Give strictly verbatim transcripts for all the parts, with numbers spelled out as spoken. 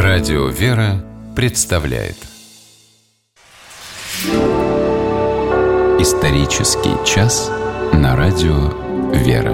Радио «Вера» представляет Исторический час на Радио «Вера».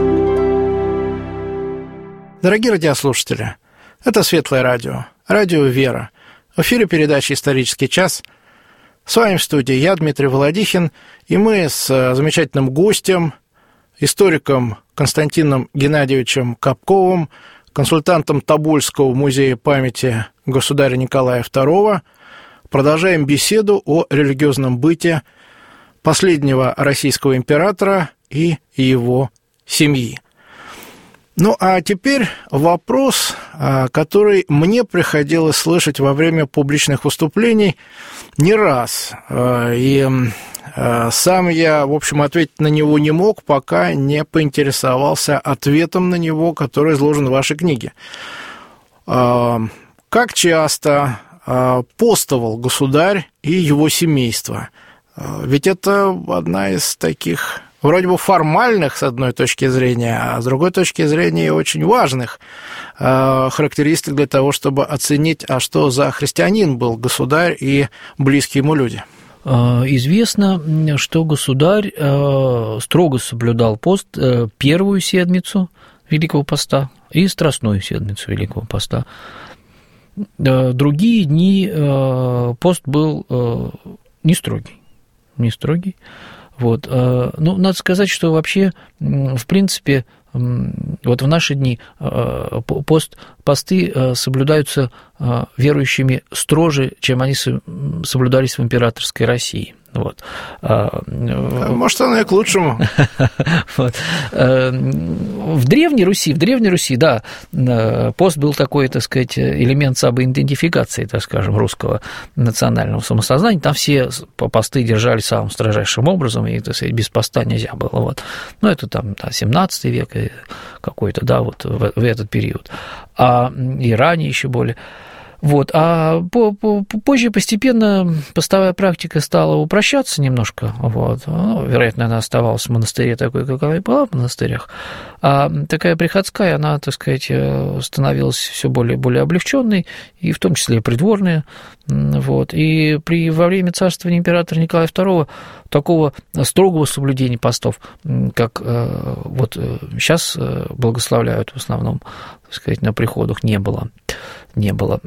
Дорогие радиослушатели, это Светлое Радио, Радио «Вера». В эфире передача «Исторический час». С вами в студии я, Дмитрий Володихин, и мы с замечательным гостем, историком Константином Геннадьевичем Капковым, консультантом Тобольского музея памяти государя Николая второго, продолжаем беседу о религиозном быте последнего российского императора и его семьи. Ну, а теперь вопрос, который мне приходилось слышать во время публичных выступлений не раз. И сам я, в общем, ответить на него не мог, пока не поинтересовался ответом на него, который изложен в вашей книге. Как часто постовал государь и его семейство? Ведь это одна из таких вроде бы формальных, с одной точки зрения, а с другой точки зрения очень важных характеристик для того, чтобы оценить, а что за христианин был государь и близкие ему люди. Известно, что государь строго соблюдал пост первую седмицу Великого Поста и страстную седмицу Великого Поста. Другие дни пост был не строгий, не строгий. Вот. Ну, надо сказать, что вообще, в принципе, вот в наши дни пост, посты соблюдаются верующими строже, чем они соблюдались в императорской России. Вот. Может, оно и к лучшему. Вот. В Древней Руси, в Древней Руси, да, пост был такой, так сказать, элемент самоидентификации, так скажем, русского национального самосознания. Там все посты держали самым строжайшим образом, и, так сказать, без поста нельзя было. Вот. Ну, это там да, семнадцатый век какой-то, да, вот в, в этот период. А и ранее еще более. Вот. А позже постепенно постовая практика стала упрощаться немножко. Вот. Ну, вероятно, она оставалась в монастыре такой, как она и была в монастырях. А такая приходская, она, так сказать, становилась все более и более облегченной, и в том числе и придворная. Вот. И при, во время царствования императора Николая второго такого строгого соблюдения постов, как вот сейчас благословляют в основном, так сказать, на приходах, не было. Не было.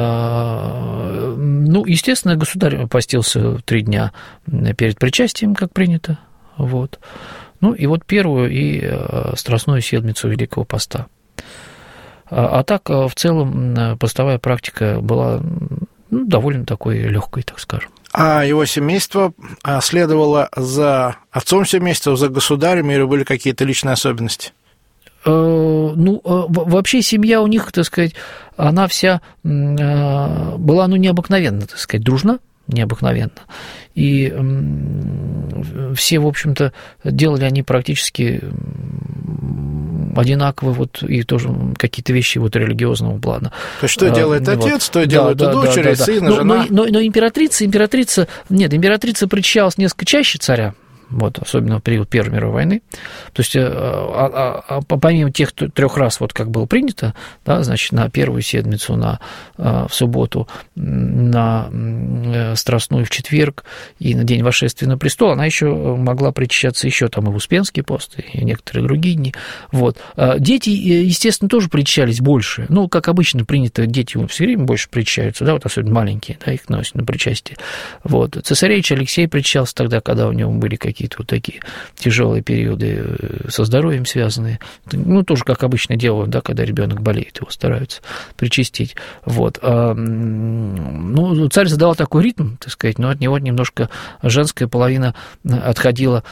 Ну, естественно, государь постился три дня перед причастием, как принято. Вот. Ну, и вот первую и страстную седмицу Великого Поста. А так, в целом, постовая практика была ну, довольно такой легкой, так скажем. А его семейство следовало за отцом семейства, за государем, или были какие-то личные особенности? Ну, вообще семья у них, так сказать, она вся была, ну, необыкновенно, так сказать, дружна, необыкновенно. И все, в общем-то, делали они практически одинаково, вот, и тоже какие-то вещи вот религиозного плана. То есть, что делает вот. Отец, что да, делают да, дочери, да, да, сын, да. жена? Но, но, но императрица, императрица, нет, императрица причащалась несколько чаще царя, вот, особенно в период Первой мировой войны. То есть, а, а, а, помимо тех трех раз, вот как было принято, да, значит, на первую седмицу, на, в субботу, на страстную в четверг и на день восшествия на престол, она еще могла причащаться еще там и в Успенский пост, и некоторые другие дни. Вот. Дети, естественно, тоже причащались больше. Ну, как обычно принято, дети все время больше причащаются, да, вот особенно маленькие, да, их носят на причастие. Вот. Цесаревич Алексей причащался тогда, когда у него были какие-то какие-то вот такие тяжелые периоды со здоровьем связанные. Ну, тоже, как обычно делают, да, когда ребенок болеет, его стараются причастить. Вот. Ну, царь задавал такой ритм, так сказать, но от него немножко женская половина отходила,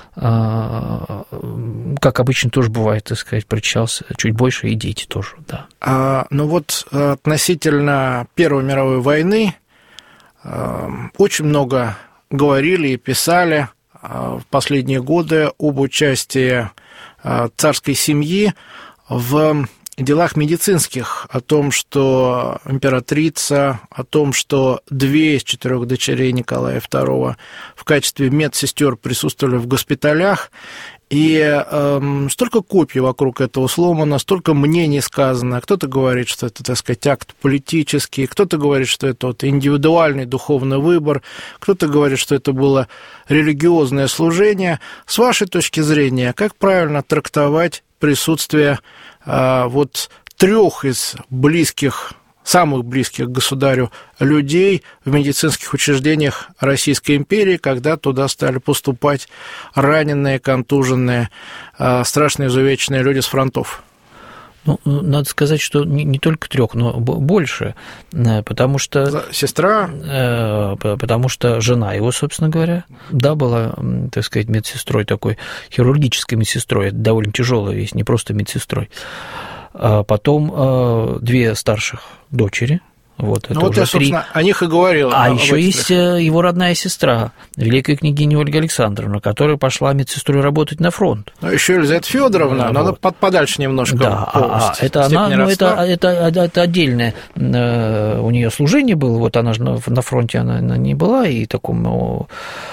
как обычно тоже бывает, так сказать, причащался чуть больше, и дети тоже, да. А, ну вот относительно Первой мировой войны очень много говорили и писали в последние годы об участии царской семьи в делах медицинских, о том, что императрица, о том, что две из четырех дочерей Николая второго в качестве медсестер присутствовали в госпиталях. И э, столько копий вокруг этого сломано, столько мнений сказано. Кто-то говорит, что это, так сказать, акт политический, кто-то говорит, что это вот индивидуальный духовный выбор, кто-то говорит, что это было религиозное служение. С вашей точки зрения, как правильно трактовать присутствие э, вот трех из близких, самых близких к государю людей в медицинских учреждениях Российской империи, когда туда стали поступать раненые, контуженные, страшно изувеченные люди с фронтов? Ну, надо сказать, что не, не только трех, но больше, потому что... Сестра? Потому что жена его, собственно говоря, да, была, так сказать, медсестрой такой, хирургической медсестрой, это довольно тяжелая вещь, не просто медсестрой. А потом две старших дочери. Вот, это ну, вот уже я, собственно, три... о них и говорил. А еще есть его родная сестра, великая княгиня Ольга Александровна, которая пошла медсестрой работать на фронт. Ну, еще Елизавета Федоровна, вот. Надо подальше немножко. Да, а, это она, ну, это, это, это отдельное у нее служение было, вот она же на фронте она не была, и такому...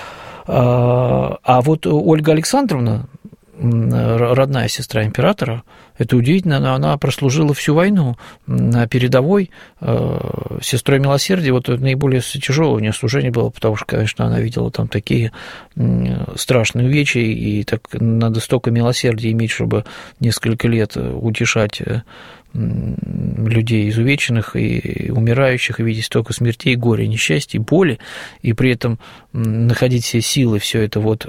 А вот Ольга Александровна, родная сестра императора, это удивительно, но она прослужила всю войну на передовой сестрой милосердия. Вот наиболее тяжелое у нее служение было, потому что, конечно, она видела там такие страшные увечья, и так надо столько милосердия иметь, чтобы несколько лет утешать людей изувеченных и умирающих, и видеть столько смертей, горя, несчастья, боли, и при этом находить все силы, все это вот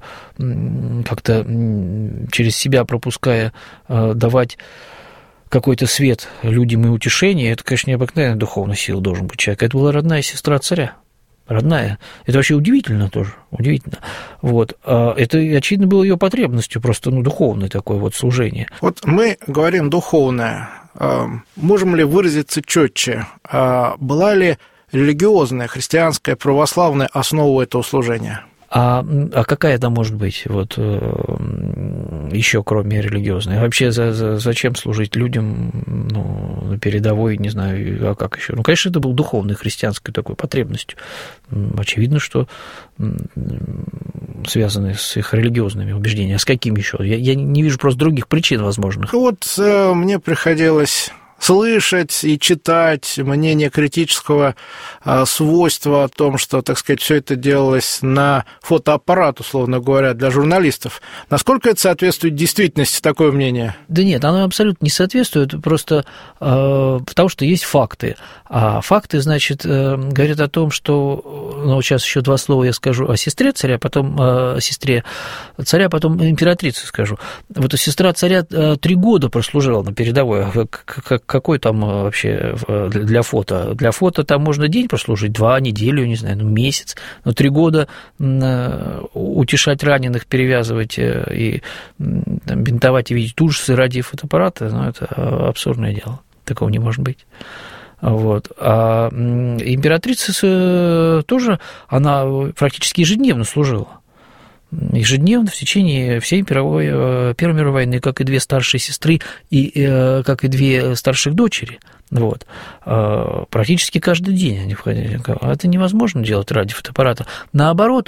как-то через себя пропуская, давать какой-то свет людям и утешение, это, конечно, необыкновенная духовная сила должен быть человек. Это была родная сестра царя. Родная. Это вообще удивительно тоже, удивительно. Вот. Это, очевидно, было ее потребностью, просто ну, духовное такое вот служение. Вот мы говорим духовное. Можем ли выразиться четче? Была ли религиозная, христианская, православная основа этого служения? А, а какая это может быть, вот, еще кроме религиозной? Вообще, за, за, зачем служить людям ну, на передовой, не знаю, а как еще? Ну, конечно, это был духовной, христианской такой потребностью. Очевидно, что связанные с их религиозными убеждениями. А с каким еще? Я, я не вижу просто других причин возможных. Вот э, мне приходилось слышать и читать мнение критического свойства о том, что, так сказать, все это делалось на фотоаппарат, условно говоря, для журналистов. Насколько это соответствует действительности, такое мнение? Да нет, оно абсолютно не соответствует, просто э, потому что есть факты. А факты, значит, э, говорят о том, что, ну, сейчас еще два слова я скажу о сестре царя, потом э, о сестре царя, потом императрице скажу. Вот сестра царя три года прослужила на передовой, как какой там вообще для фото? Для фото там можно день прослужить, два, неделю, не знаю, ну, месяц, но три года утешать раненых, перевязывать и там, бинтовать и видеть ужасы ради фотоаппарата, ну, это абсурдное дело, такого не может быть. Вот. А императрица тоже, она практически ежедневно служила. Ежедневно в течение всей мировой, Первой мировой войны, как и две старшие сестры, и как и две старших дочери. Вот. Практически каждый день они входили. Это невозможно делать ради фотоаппарата. Наоборот,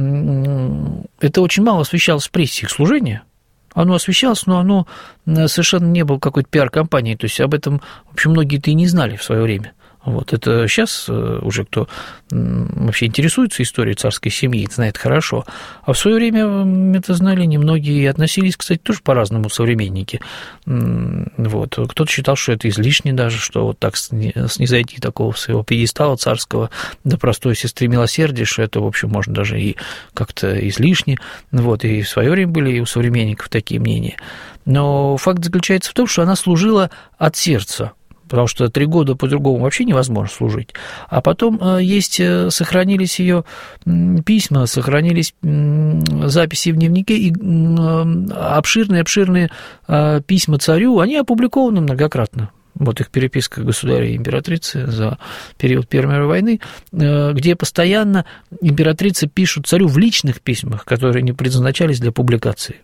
это очень мало освещалось в прессе, их служение. Оно освещалось, но оно совершенно не было какой-то пиар-компанией. То есть об этом, в общем, многие-то и не знали в свое время. Вот, это сейчас уже кто вообще интересуется историей царской семьи, знает хорошо. А в свое время это знали немногие и относились, кстати, тоже по-разному современники. Вот. Кто-то считал, что это излишне даже, что вот так снизойти такого своего пьедестала царского до простой сестры милосердия, что это, в общем, можно даже и как-то излишне. Вот. И в свое время были и у современников такие мнения. Но факт заключается в том, что она служила от сердца. Потому что три года по-другому вообще невозможно служить. А потом есть, сохранились ее письма, сохранились записи в дневнике, и обширные-обширные письма царю, они опубликованы многократно. Вот их переписка государя и императрицы за период Первой мировой войны, где постоянно императрицы пишут царю в личных письмах, которые не предназначались для публикации.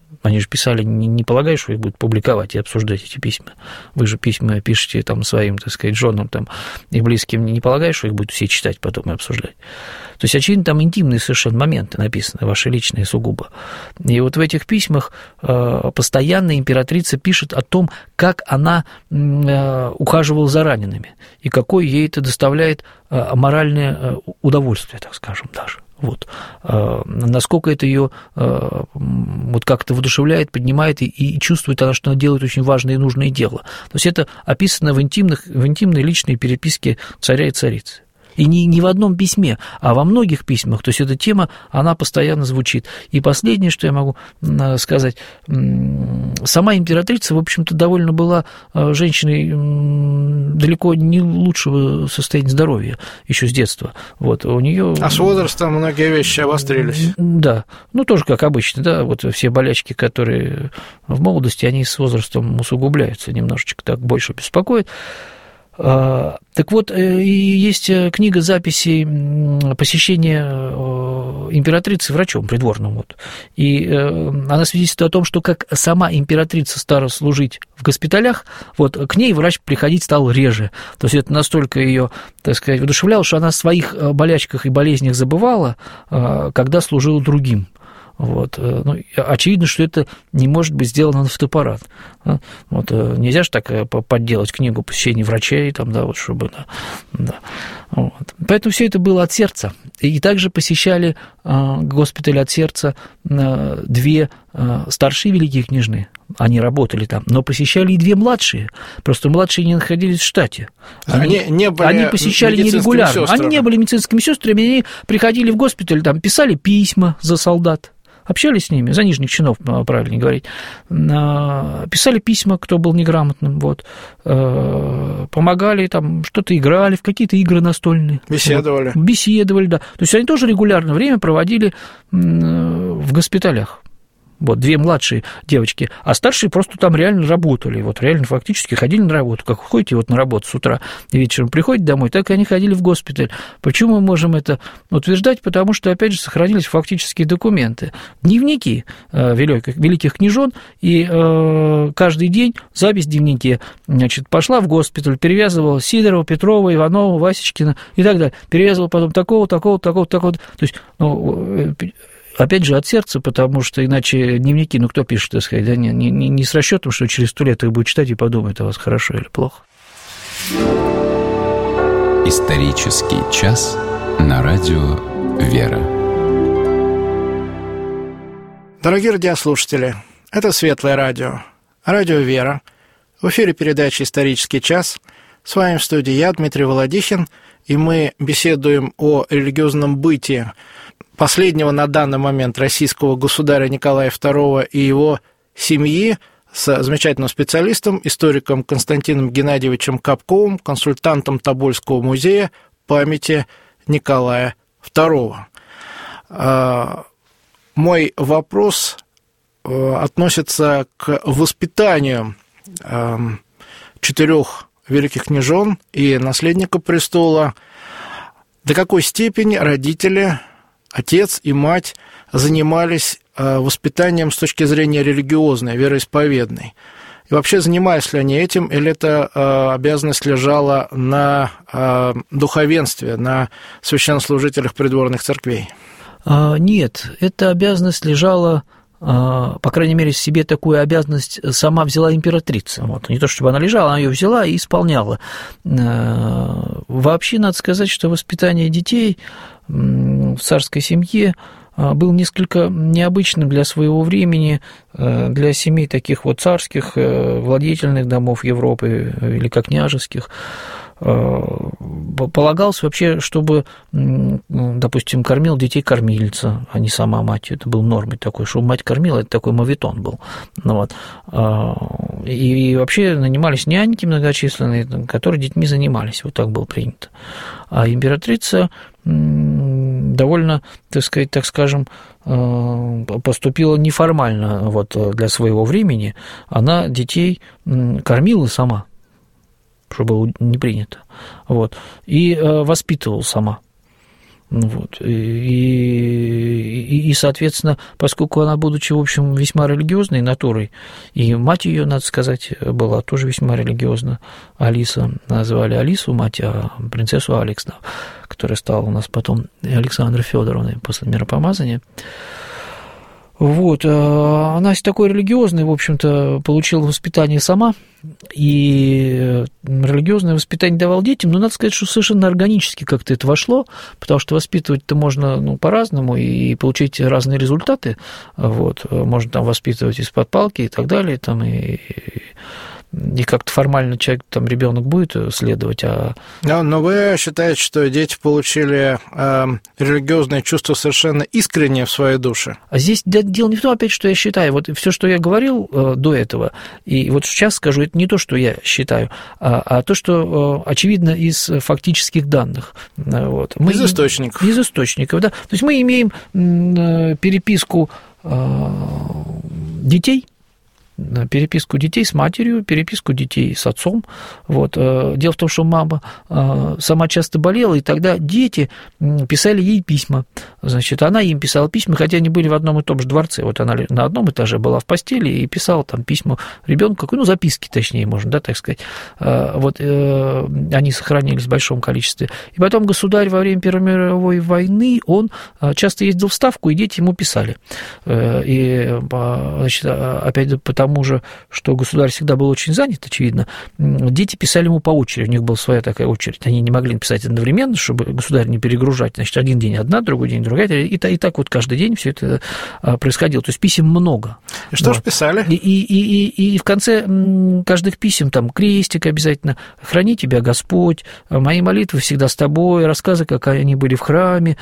Они же писали, не, не полагая, что их будут публиковать и обсуждать эти письма. Вы же письма пишете там своим, так сказать, женам там, и близким, не полагая, что их будут все читать потом и обсуждать. То есть, очевидно, там интимные совершенно моменты написаны, ваши личные сугубо. И вот в этих письмах постоянно императрица пишет о том, как она ухаживала за ранеными, и какое ей это доставляет моральное удовольствие, так скажем, даже. Вот. Насколько это ее вот как-то воодушевляет, поднимает, и, и чувствует она, что она делает очень важное и нужное дело. То есть это описано в, интимных, в интимной личной переписке царя и царицы. И не, не в одном письме, а во многих письмах. То есть эта тема, она постоянно звучит. И последнее, что я могу сказать, сама императрица, в общем-то, довольно была женщиной далеко не лучшего состояния здоровья еще с детства. Вот, у нее... А с возрастом многие вещи обострились. Да, ну тоже как обычно, да, вот все болячки, которые в молодости, они с возрастом усугубляются, немножечко так больше беспокоят. Так вот, есть книга записей посещения императрицы врачом придворным. Вот. И она свидетельствует о том, что как сама императрица стала служить в госпиталях, вот, к ней врач приходить стал реже. То есть это настолько ее, так сказать, воодушевляло, что она о своих болячках и болезнях забывала, когда служила другим. Вот. Ну, очевидно, что это не может быть сделано на фотоаппарат. Вот. Нельзя же так подделать книгу посещений врачей, там, да, вот, чтобы... Да, да. Вот. Поэтому все это было от сердца. И также посещали госпиталь от сердца две старшие великие княжны. Они работали там, но посещали и две младшие. Просто младшие не находились в штате. Они, они, не были они посещали нерегулярно. Сестрами. Они не были медицинскими сестрами, они приходили в госпиталь, там, писали письма за солдат. Общались с ними, за нижних чинов, правильнее говорить, писали письма, кто был неграмотным, вот, помогали, там, что-то играли, в какие-то игры настольные. Беседовали. Вот, беседовали, да. То есть они тоже регулярно время проводили в госпиталях. Вот, две младшие девочки, а старшие просто там реально работали, вот реально фактически ходили на работу, как ходите вот на работу с утра и вечером приходите домой, так и они ходили в госпиталь. Почему мы можем это утверждать? Потому что, опять же, сохранились фактические документы, дневники великих, великих княжон, и э, каждый день запись в дневнике, значит, пошла в госпиталь, перевязывала Сидорова, Петрова, Иванова, Васечкина и так далее, перевязывала потом такого, такого, такого, такого, то есть, ну, опять же, от сердца, потому что иначе дневники, ну, кто пишет, так сказать, да, не, не, не с расчетом, что через сто лет их будет читать и подумает о вас хорошо или плохо. Исторический час на радио «Вера». Дорогие радиослушатели, это Светлое радио, радио «Вера». В эфире передача «Исторический час». С вами в студии я, Дмитрий Володихин, и мы беседуем о религиозном бытии последнего на данный момент российского государя Николая второго и его семьи с замечательным специалистом, историком Константином Геннадьевичем Капковым, консультантом Тобольского музея памяти Николая второго. Мой вопрос относится к воспитанию четырех великих княжон и наследника престола. До какой степени родители, отец и мать занимались воспитанием с точки зрения религиозной, вероисповедной? И вообще, занимались ли они этим, или эта обязанность лежала на духовенстве, на священнослужителях придворных церквей? Нет, эта обязанность лежала, по крайней мере, себе такую обязанность сама взяла императрица. Вот. Не то, чтобы она лежала, она ее взяла и исполняла. Вообще, надо сказать, что воспитание детей в царской семье был несколько необычным для своего времени, для семей таких вот царских, владетельных домов Европы, великокняжеских. Полагалось вообще, чтобы, допустим, кормил детей кормильца, а не сама мать. Это был нормой такой, чтобы мать кормила, это такой моветон был. Ну, вот. И вообще нанимались няньки многочисленные, которые детьми занимались, вот так было принято. А императрица довольно, так сказать, так скажем, поступила неформально вот, для своего времени. Она детей кормила сама, что было не принято, вот, и воспитывала сама. Вот. И, и, и, соответственно, поскольку она, будучи, в общем, весьма религиозной натурой, и мать ее, надо сказать, была тоже весьма религиозна, Алиса, назвали Алису мать, а принцессу Алекс, да, которая стала у нас потом Александрой Федоровной после миропомазания. Вот, она такой религиозной, в общем-то, получила воспитание сама, и религиозное воспитание давал детям, но надо сказать, что совершенно органически как-то это вошло, потому что воспитывать-то можно, ну, по-разному и получить разные результаты, вот, можно там воспитывать из-под палки и так далее, там, и... и как-то формально человек, там, ребенок будет следовать, а... Но, но вы считаете, что дети получили э, религиозное чувство совершенно искреннее в своей душе? А здесь дело не в том, опять, что я считаю. Вот все, что я говорил э, до этого, и вот сейчас скажу, это не то, что я считаю, а, а то, что э, очевидно из фактических данных. Вот. Мы, из источников. Из источников, да. То есть мы имеем э, переписку э, детей, переписку детей с матерью, переписку детей с отцом. Вот. Дело в том, что мама сама часто болела, и тогда дети писали ей письма. Значит, она им писала письма, хотя они были в одном и том же дворце. Вот она на одном этаже была в постели и писала там письма ребенку, ну, записки, точнее, можно, да, так сказать. Вот они сохранились в большом количестве. И потом государь во время Первой мировой войны, он часто ездил в Ставку, и дети ему писали. И, значит, опять потому, Потому же, что государь всегда был очень занят, очевидно, дети писали ему по очереди, у них была своя такая очередь, они не могли написать одновременно, чтобы государь не перегружать, значит, один день одна, другой день другая, и, и так вот каждый день все это происходило, то есть писем много. И что вот. же писали? И, и, и, и в конце каждых писем там крестик обязательно, храни тебя Господь, мои молитвы всегда с тобой, рассказы, как они были в храме,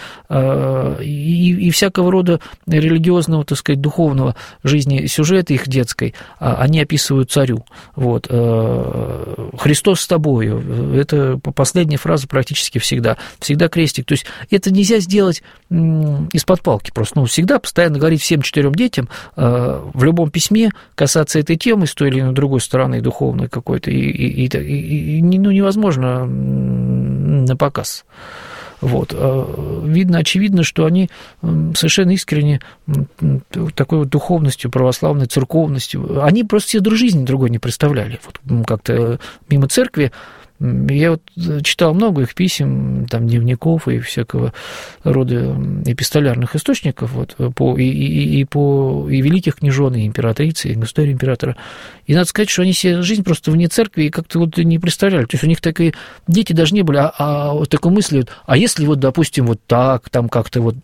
и, и всякого рода религиозного, так сказать, духовного жизни сюжета их детской, они описывают царю. Вот. «Христос с тобою» – это последняя фраза практически всегда. Всегда крестик. То есть это нельзя сделать из-под палки просто. Ну, всегда постоянно говорить всем четырем детям в любом письме касаться этой темы с той или иной другой стороны духовной какой-то. И, и, и, и ну, невозможно на показ. Вот. Видно, очевидно, что они совершенно искренне такой вот духовностью, православной церковностью, они просто себе жизни другой не представляли. Вот как-то мимо церкви. Я вот читал много их писем, там, дневников и всякого рода эпистолярных источников, вот, по, и, и, и по и великих княжон, и императрицы, и государя императора. И надо сказать, что они себе жизнь просто вне церкви и как-то вот не представляли. То есть у них такие дети даже не были, а, а вот такой мысли, а если вот, допустим, вот так, там как-то вот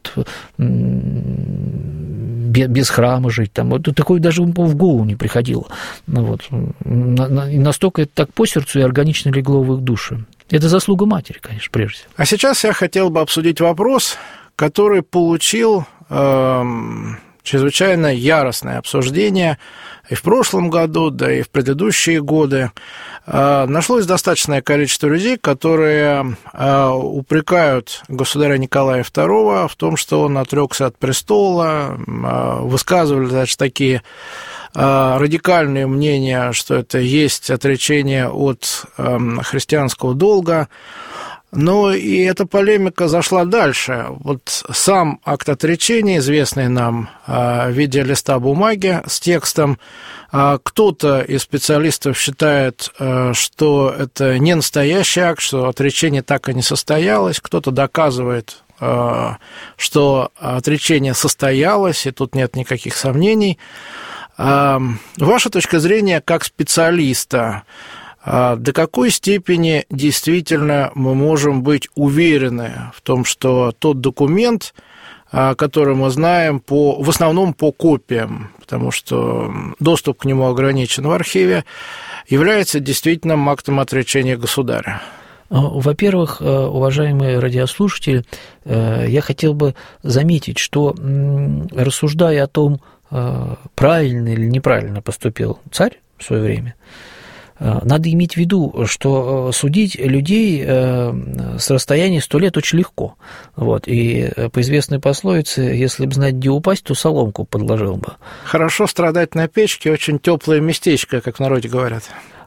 без храма жить, там, вот такое даже в голову не приходило. Вот. И настолько это так по сердцу и органично легло в их души. Это заслуга матери, конечно, прежде всего. А сейчас я хотел бы обсудить вопрос, который получил э, чрезвычайно яростное обсуждение и в прошлом году, да и в предыдущие годы. Э, нашлось достаточное количество людей, которые э, упрекают государя Николая второго в том, что он отрекся от престола, э, высказывали, значит, такие радикальные мнения, что это есть отречение от христианского долга. Но и эта полемика зашла дальше. Вот сам акт отречения, известный нам в виде листа бумаги с текстом, кто-то из специалистов считает, что это не настоящий акт, что отречение так и не состоялось, кто-то доказывает, что отречение состоялось, и тут нет никаких сомнений. Ваша точка зрения как специалиста, до какой степени действительно мы можем быть уверены в том, что тот документ, который мы знаем по, в основном по копиям, потому что доступ к нему ограничен в архиве, является действительно актом отречения государя? Во-первых, уважаемые радиослушатели, я хотел бы заметить, что, рассуждая о том, правильно или неправильно поступил царь в свое время, надо иметь в виду, что судить людей с расстояния сто лет очень легко. Вот. И по известной пословице, если бы знать, где упасть, то соломку подложил бы. Хорошо страдать на печке, очень теплое местечко, как в народе говорят.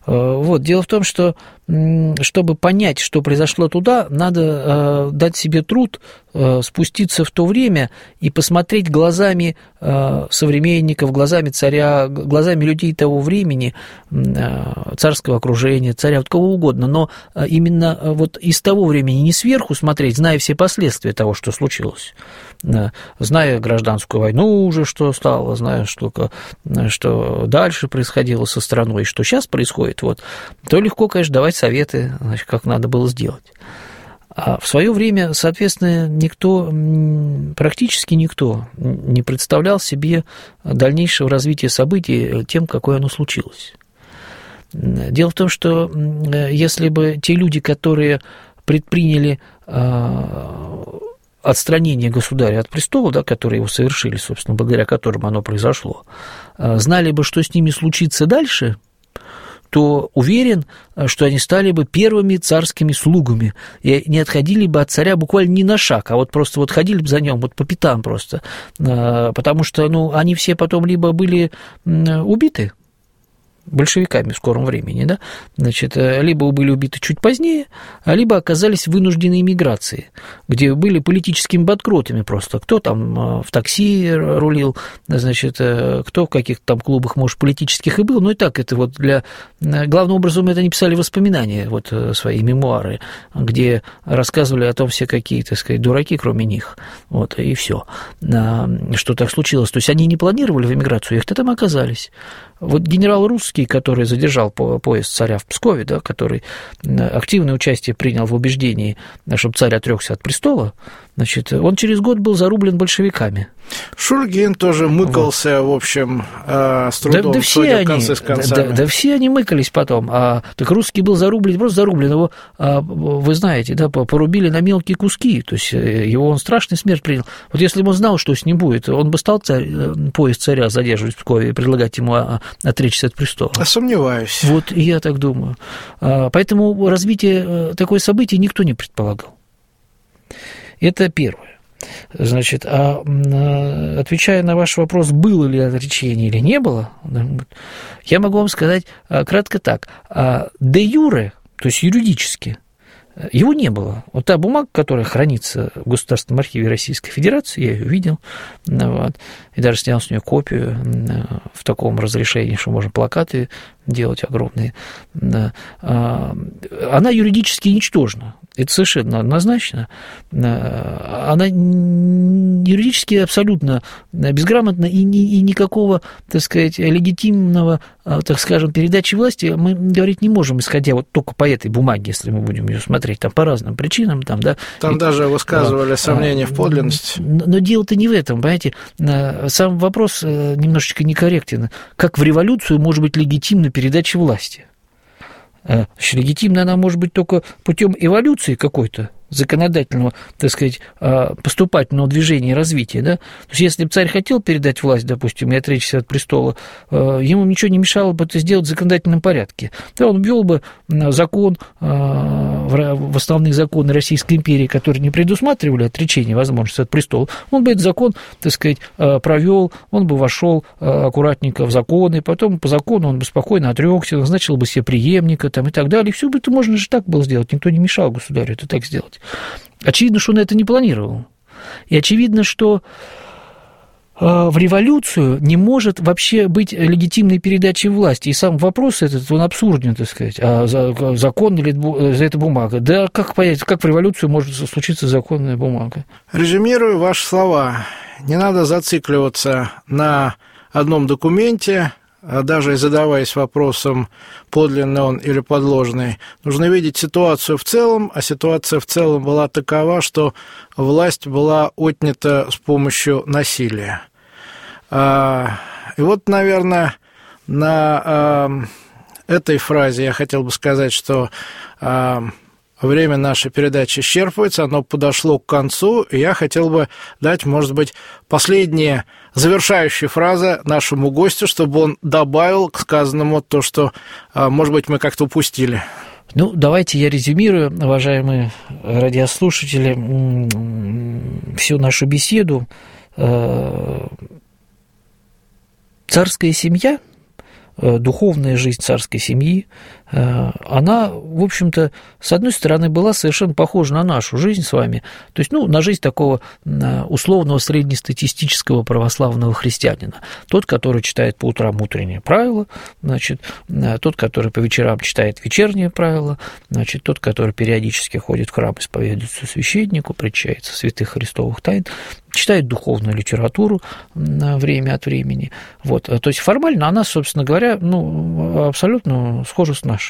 Вот. Дело в том, что чтобы понять, что произошло туда, надо дать себе труд спуститься в то время и посмотреть глазами современников, глазами царя, глазами людей того времени, царского окружения, царя, вот кого угодно, но именно вот из того времени, не сверху смотреть, зная все последствия того, что случилось, зная гражданскую войну уже, что стало, зная, что, что дальше происходило со страной, что сейчас происходит, вот, то легко, конечно, давать советы, значит, как надо было сделать. А в свое время, соответственно, никто, практически никто не представлял себе дальнейшего развития событий тем, какое оно случилось. Дело в том, что если бы те люди, которые предприняли отстранение государя от престола, да, которые его совершили, собственно, благодаря которым оно произошло, знали бы, что с ними случится дальше, то уверен, что они стали бы первыми царскими слугами и не отходили бы от царя буквально ни на шаг, а вот просто вот ходили бы за ним вот по пятам просто, потому что, ну, они все потом либо были убиты большевиками в скором времени, да, значит, либо были убиты чуть позднее, либо оказались в вынужденной эмиграции, где были политическими банкротами просто. Кто там в такси рулил, значит, кто в каких-то там клубах, может, политических и был, но и так это вот для... Главным образом это они писали воспоминания, вот свои мемуары, где рассказывали о том все какие, так сказать, дураки, кроме них, вот, и все, что так случилось. То есть они не планировали в эмиграцию, их-то там оказались. Вот генерал Русский, который задержал поезд царя в Пскове, да, который активное участие принял в убеждении, чтобы царь отрёкся от престола, значит, он через год был зарублен большевиками. Шульгин тоже мыкался, вот. В общем, с трудом, да, да все они, концы с концами. Да, да все они мыкались потом. А, так Русский был зарублен, просто зарублен. Его, а, вы знаете, да, порубили на мелкие куски. То есть его он страшную смерть принял. Вот если бы он знал, что с ним будет, он бы стал царь, поезд царя задерживать в Пскове и предлагать ему отречься от престола. Я сомневаюсь. Вот и я так думаю. Поэтому развитие такое событие никто не предполагал. Это первое. Значит, а отвечая на ваш вопрос, было ли отречение или не было, я могу вам сказать кратко так. Де юре, то есть юридически, его не было. Вот та бумага, которая хранится в Государственном архиве Российской Федерации, я ее видел, вот, и даже снял с нее копию в таком разрешении, что можно плакаты делать огромные, она юридически ничтожна. Это совершенно однозначно. Она юридически абсолютно безграмотна, и, ни, и никакого, так сказать, легитимного, так скажем, передачи власти мы говорить не можем, исходя вот только по этой бумаге, если мы будем ее смотреть, там по разным причинам. Там, да, там и, даже высказывали а, сомнения а, в подлинности. Но, но дело-то не в этом, понимаете. Сам вопрос немножечко некорректен. Как в революцию может быть легитимна передача власти? Значит, легитимна она может быть только путем эволюции какой-то, законодательного, так сказать, поступательного движения и развития, да? То есть, если бы царь хотел передать власть, допустим, и отречься от престола, ему ничего не мешало бы это сделать в законодательном порядке. Да, он ввел бы закон, в основные законы Российской империи, которые не предусматривали отречение возможности от престола, он бы этот закон, так сказать, провел, он бы вошел аккуратненько в законы, потом по закону он бы спокойно отрекся, назначил бы себе преемника там, и так далее. И все бы это можно же так было сделать, никто не мешал государю это так сделать. Очевидно, что он это не планировал. И очевидно, что в революцию не может вообще быть легитимной передачи власти. И сам вопрос этот, он абсурден, так сказать. А закон или эта бумага? Да как понять, как в революцию может случиться законная бумага? Резюмирую ваши слова. Не надо зацикливаться на одном документе, даже задаваясь вопросом, подлинный он или подложный, нужно видеть ситуацию в целом, а ситуация в целом была такова, что власть была отнята с помощью насилия. И вот, наверное, на этой фразе я хотел бы сказать, что время нашей передачи исчерпывается, оно подошло к концу, и я хотел бы дать, может быть, последние завершающие фразы нашему гостю, чтобы он добавил к сказанному то, что, может быть, мы как-то упустили. Ну, давайте я резюмирую, уважаемые радиослушатели, всю нашу беседу. Царская семья духовная жизнь царской семьи, она, в общем-то, с одной стороны, была совершенно похожа на нашу жизнь с вами, то есть, ну, на жизнь такого условного среднестатистического православного христианина. Тот, который читает по утрам утреннее правило, значит, тот, который по вечерам читает вечернее правило, значит, тот, который периодически ходит в храм, исповедуется священнику, причащается святых христовых тайн, читает духовную литературу время от времени. Вот. То есть формально она, собственно говоря, ну, абсолютно схожа с нашей.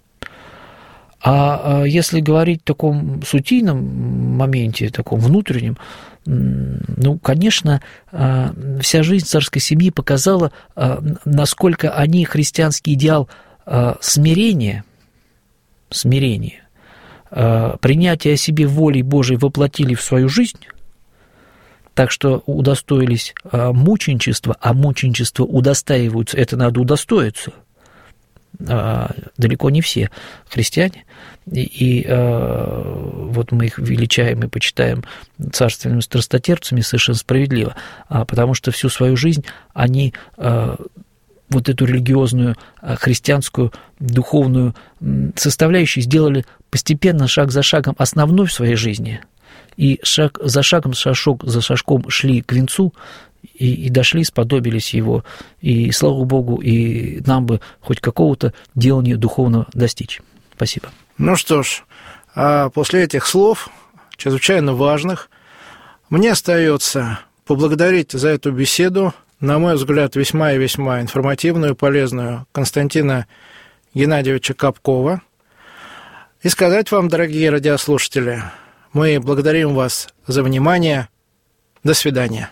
А если говорить в таком сутийном моменте, таком внутреннем, ну, конечно, вся жизнь царской семьи показала, насколько они христианский идеал смирения, смирения, принятия о себе волей Божией воплотили в свою жизнь, так что удостоились мученичества, а мученичество удостаиваются, это надо удостоиться, далеко не все христиане, и, и вот мы их величаем и почитаем царственными страстотерпцами совершенно справедливо, потому что всю свою жизнь они вот эту религиозную, христианскую, духовную составляющую сделали постепенно, шаг за шагом, основной в своей жизни, и шаг за шагом, шажок за шажком шли к венцу, и, и дошли, сподобились его, и, слава Богу, и нам бы хоть какого-то делания духовного достичь. Спасибо. Ну что ж, а после этих слов, чрезвычайно важных, мне остается поблагодарить за эту беседу, на мой взгляд, весьма и весьма информативную, полезную, Константина Геннадьевича Капкова, и сказать вам, дорогие радиослушатели, мы благодарим вас за внимание. До свидания.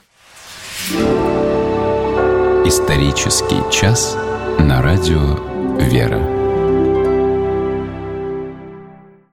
Исторический час на радио «Вера».